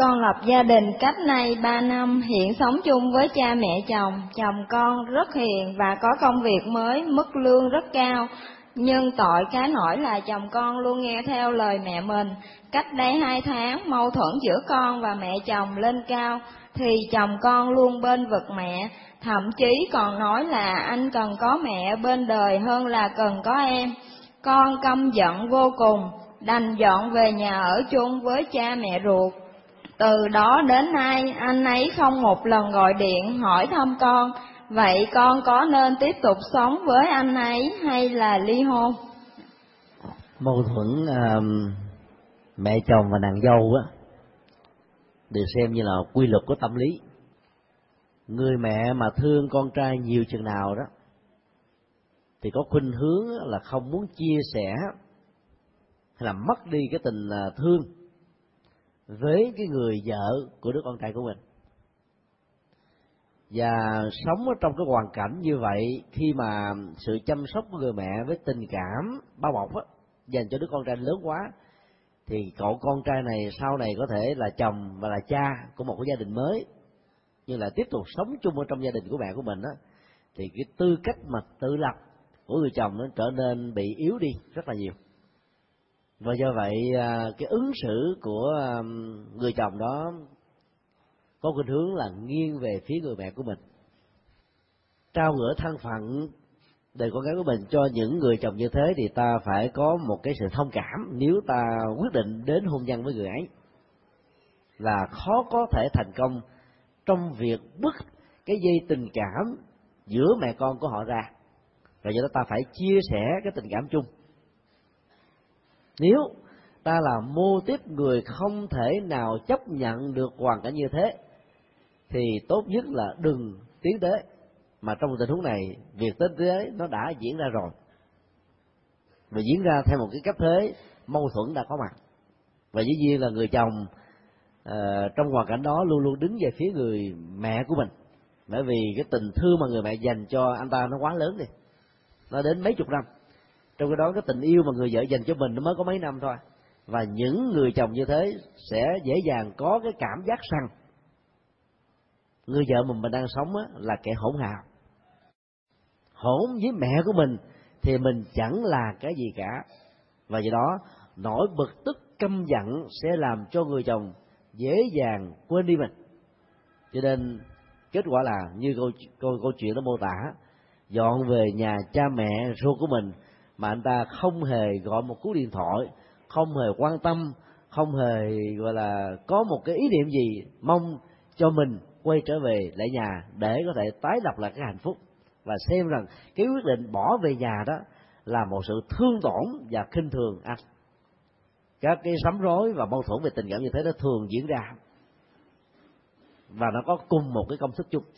con lập gia đình cách nay 3 năm, hiện sống chung với cha mẹ chồng. Chồng con rất hiền và có công việc mới, mức lương rất cao. Nhưng tội cái nỗi là chồng con luôn nghe theo lời mẹ mình. Cách đây 2 tháng, mâu thuẫn giữa con và mẹ chồng lên cao, thì chồng con luôn bên vực mẹ, thậm chí còn nói là anh cần có mẹ bên đời hơn là cần có em. Con căm giận vô cùng, đành dọn về nhà ở chung với cha mẹ ruột. Từ đó đến nay, anh ấy không một lần gọi điện hỏi thăm con. Vậy con có nên tiếp tục sống với anh ấy hay là ly hôn? Mâu thuẫn mẹ chồng và nàng dâu á, được xem như là quy luật của tâm lý. Người mẹ mà thương con trai nhiều chừng nào đó thì có khuynh hướng là không muốn chia sẻ hay là mất đi cái tình thương với cái người vợ của đứa con trai của mình. Và sống ở trong cái hoàn cảnh như vậy, khi mà sự chăm sóc của người mẹ với tình cảm bao bọc á, dành cho đứa con trai lớn quá, thì cậu con trai này sau này có thể là chồng và là cha của một cái gia đình mới, nhưng là tiếp tục sống chung ở trong gia đình của mẹ của mình á, thì cái tư cách mà tự lập của người chồng nó trở nên bị yếu đi rất là nhiều. Và do vậy cái ứng xử của người chồng đó có khuynh hướng là nghiêng về phía người mẹ của mình, trao gửi thân phận đời con gái của mình cho những người chồng như thế, thì ta phải có một cái sự thông cảm nếu ta quyết định đến hôn nhân với người ấy, là khó có thể thành công trong việc bứt cái dây tình cảm giữa mẹ con của họ ra, và do đó ta phải chia sẻ cái tình cảm chung. Nếu ta là mô típ người không thể nào chấp nhận được hoàn cảnh như thế, thì tốt nhất là đừng tiến tới. Mà trong tình huống này, việc tiến tới nó đã diễn ra rồi, và diễn ra theo một cái cách thế mâu thuẫn đã có mặt. Và dĩ nhiên là người chồng trong hoàn cảnh đó luôn luôn đứng về phía người mẹ của mình, bởi vì cái tình thương mà người mẹ dành cho anh ta nó quá lớn đi, nó đến mấy chục năm. Trong cái đó cái tình yêu mà người vợ dành cho mình nó mới có mấy năm thôi. Và những người chồng như thế sẽ dễ dàng có cái cảm giác rằng người vợ mình đang sống là kẻ hỗn hào, hỗn với mẹ của mình thì mình chẳng là cái gì cả. Và do đó nỗi bực tức căm giận sẽ làm cho người chồng dễ dàng quên đi mình. Cho nên kết quả là như câu chuyện nó mô tả, dọn về nhà cha mẹ ruột của mình mà anh ta không hề gọi một cú điện thoại, không hề quan tâm, không hề gọi là có một cái ý niệm gì mong cho mình quay trở về lại nhà để có thể tái lập lại cái hạnh phúc, và xem rằng cái quyết định bỏ về nhà đó là một sự thương tổn và khinh thường anh. Các cái sắm rối và mâu thuẫn về tình cảm như thế nó thường diễn ra, và nó có cùng một cái công thức chung.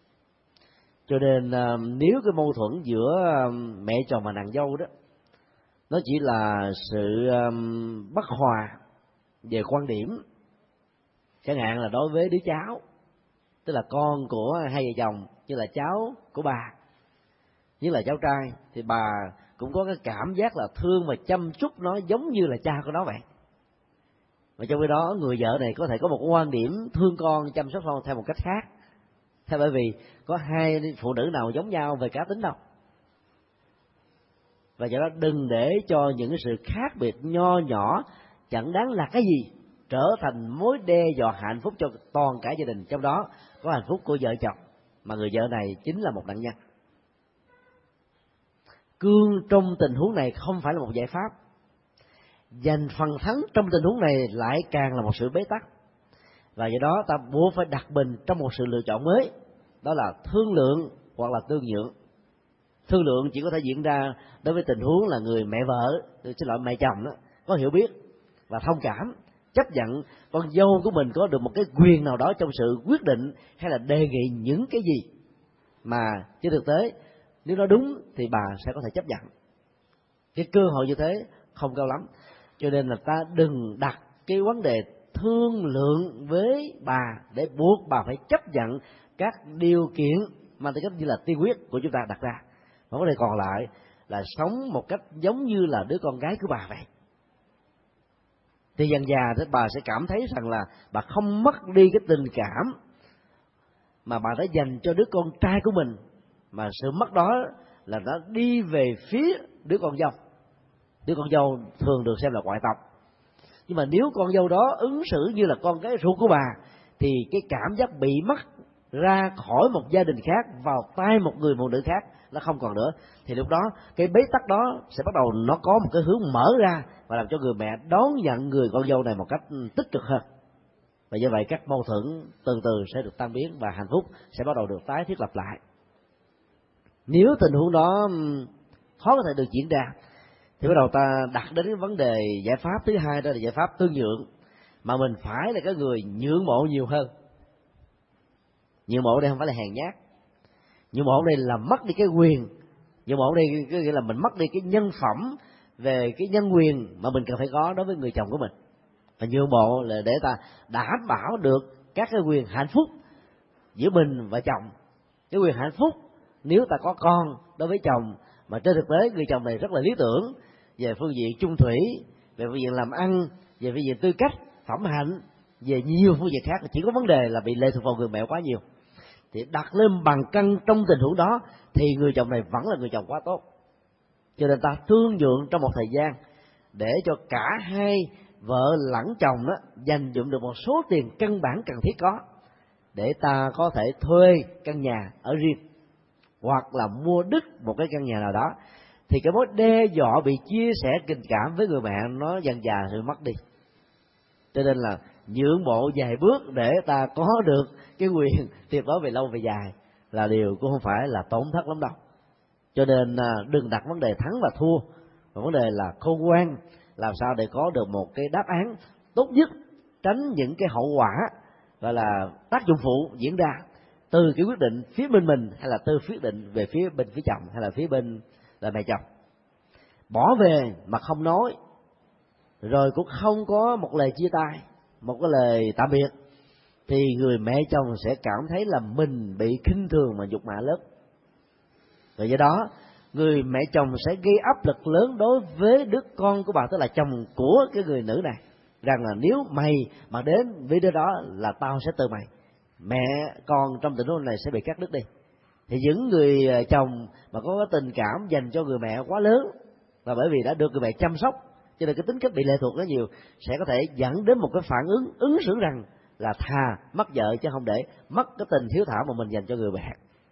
Cho nên nếu cái mâu thuẫn giữa mẹ chồng và nàng dâu đó, nó chỉ là sự bất hòa về quan điểm, chẳng hạn là đối với đứa cháu, tức là con của hai vợ chồng, như là cháu của bà, như là cháu trai, thì bà cũng có cái cảm giác là thương và chăm chút nó giống như là cha của nó vậy. Và trong khi đó người vợ này có thể có một quan điểm thương con, chăm sóc con theo một cách khác, theo bởi vì có hai phụ nữ nào giống nhau về cá tính đâu. Và do đó đừng để cho những cái sự khác biệt nho nhỏ chẳng đáng là cái gì trở thành mối đe dọa hạnh phúc cho toàn cả gia đình, trong đó có hạnh phúc của vợ chồng, mà người vợ này chính là một nạn nhân. Cương trong tình huống này không phải là một giải pháp, giành phần thắng trong tình huống này lại càng là một sự bế tắc. Và do đó ta buộc phải đặt mình trong một sự lựa chọn mới, đó là thương lượng hoặc là tương nhượng. Thương lượng chỉ có thể diễn ra đối với tình huống là người mẹ vợ, xin lỗi mẹ chồng đó, có hiểu biết và thông cảm, chấp nhận con dâu của mình có được một cái quyền nào đó trong sự quyết định hay là đề nghị những cái gì mà trên thực tế nếu nó đúng thì bà sẽ có thể chấp nhận. Cái cơ hội như thế không cao lắm, cho nên là ta đừng đặt cái vấn đề thương lượng với bà để buộc bà phải chấp nhận các điều kiện mà tư cách như là tiên quyết của chúng ta đặt ra. Và vấn đề còn lại là sống một cách giống như là đứa con gái của bà vậy. thì dần dà thì bà sẽ cảm thấy rằng là bà không mất đi cái tình cảm mà bà đã dành cho đứa con trai của mình, mà sự mất đó là nó đi về phía đứa con dâu. Đứa con dâu thường được xem là ngoại tộc, nhưng mà nếu con dâu đó ứng xử như là con gái ruột của bà thì cái cảm giác bị mất ra khỏi một gia đình khác vào tay một người phụ nữ khác nó không còn nữa. Thì lúc đó cái bế tắc đó sẽ bắt đầu nó có một cái hướng mở ra và làm cho người mẹ đón nhận người con dâu này một cách tích cực hơn. Và như vậy các mâu thuẫn từ từ sẽ được tan biến và hạnh phúc sẽ bắt đầu được tái thiết lập lại. Nếu tình huống đó khó có thể được diễn ra thì bắt đầu ta đặt đến cái vấn đề giải pháp thứ hai, đó là giải pháp tương nhượng, mà mình phải là cái người nhượng bộ nhiều hơn. Nhượng bộ đây không phải là hèn nhát, nhượng bộ đây là mất đi cái quyền, nhượng bộ đây có nghĩa là mình mất đi cái nhân phẩm về cái nhân quyền mà mình cần phải có đối với người chồng của mình. Và nhượng bộ là để ta đảm bảo được các cái quyền hạnh phúc giữa mình và chồng. Cái quyền hạnh phúc nếu ta có con đối với chồng, mà trên thực tế người chồng này rất là lý tưởng về phương diện chung thủy, về phương diện làm ăn, về phương diện tư cách, phẩm hạnh, về nhiều phương diện khác, chỉ có vấn đề là bị lệ thuộc vào người mẹ quá nhiều. Thì đặt lên bàn cân trong tình huống đó thì người chồng này vẫn là người chồng quá tốt. Cho nên ta thương nhượng trong một thời gian để cho cả hai vợ lẫn chồng đó dành dụm được một số tiền căn bản cần thiết có để ta có thể thuê căn nhà ở riêng hoặc là mua đứt một cái căn nhà nào đó, thì cái mối đe dọa bị chia sẻ tình cảm với người mẹ nó dần dà sự mất đi. Cho nên là nhượng bộ vài bước để ta có được cái quyền tuyệt đối về lâu về dài là điều cũng không phải là tổn thất lắm đâu. Cho nên đừng đặt vấn đề thắng và thua, mà vấn đề là khôn ngoan làm sao để có được một cái đáp án tốt nhất, tránh những cái hậu quả gọi là tác dụng phụ diễn ra từ cái quyết định phía bên mình, hay là từ quyết định về phía bên phía chồng, hay là phía bên là mẹ chồng. Bỏ về mà không nói, rồi cũng không có một lời chia tay, một cái lời tạm biệt, thì người mẹ chồng sẽ cảm thấy là mình bị khinh thường mà nhục mạ lớn. Và do đó người mẹ chồng sẽ gây áp lực lớn đối với đứa con của bà, tức là chồng của cái người nữ này, rằng là nếu mày mà đến với đứa đó là tao sẽ từ mày. Mẹ con trong tình huống này sẽ bị cắt đứt đi. Thì những người chồng mà có cái tình cảm dành cho người mẹ quá lớn, và bởi vì đã được người mẹ chăm sóc cho nên cái tính cách bị lệ thuộc nó nhiều, sẽ có thể dẫn đến một cái phản ứng xử rằng là thà mất vợ chứ không để mất cái tình hiếu thảo mà mình dành cho người mẹ.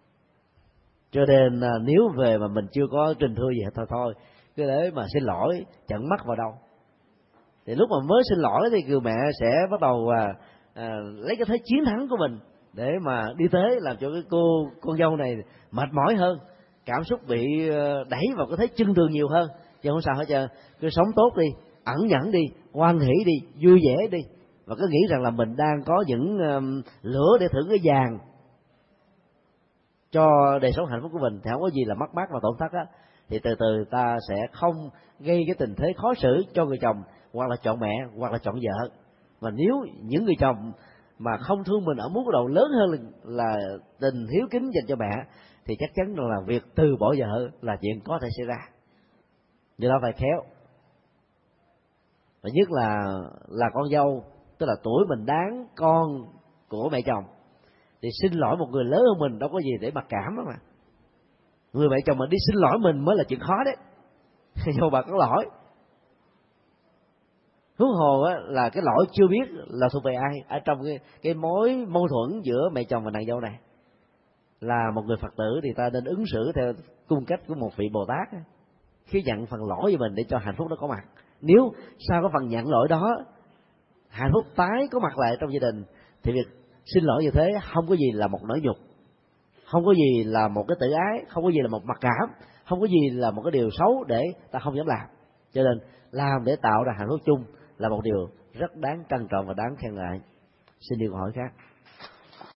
Cho nên nếu về mà mình chưa có trình thư gì hết thôi cứ để mà xin lỗi chẳng mắc vào đâu. Thì lúc mà mới xin lỗi thì người mẹ sẽ bắt đầu lấy cái thế chiến thắng của mình để mà đi tới, làm cho cái con dâu này mệt mỏi hơn, cảm xúc bị đẩy vào cái thế chưng thường nhiều hơn. Chứ không sao hết trơn, cứ sống tốt đi, ẩn nhẫn đi, hoan hỷ đi, vui vẻ đi, và cứ nghĩ rằng là mình đang có những lửa để thử cái vàng cho đời sống hạnh phúc của mình, thì không có gì là mất mát và tổn thất á. Thì từ từ ta sẽ không gây cái tình thế khó xử cho người chồng, hoặc là chọn mẹ, hoặc là chọn vợ. Mà nếu những người chồng mà không thương mình ở mức độ lớn hơn là tình hiếu kính dành cho mẹ, thì chắc chắn là việc từ bỏ vợ là chuyện có thể xảy ra. Do đó phải khéo, và nhất là con dâu, tức là tuổi mình đáng con của mẹ chồng, thì xin lỗi một người lớn hơn mình đâu có gì để mặc cảm đó mà. Người mẹ chồng mà đi xin lỗi mình mới là chuyện khó đấy. Dù bà có lỗi, huống hồ á, là cái lỗi chưa biết là thuộc về ai ở trong cái mối mâu thuẫn giữa mẹ chồng và nàng dâu này. Là một người Phật tử thì ta nên ứng xử theo cung cách của một vị Bồ Tát, khi nhận phần lỗi về mình để cho hạnh phúc nó có mặt. Nếu sau cái phần nhận lỗi đó hạnh phúc tái có mặt lại trong gia đình, thì việc xin lỗi như thế không có gì là một nỗi nhục, không có gì là một cái tự ái, không có gì là một mặc cảm, không có gì là một cái điều xấu để ta không dám làm. Cho nên làm để tạo ra hạnh phúc chung là một điều rất đáng trân trọng và đáng khen ngợi. Xin điều hỏi khác.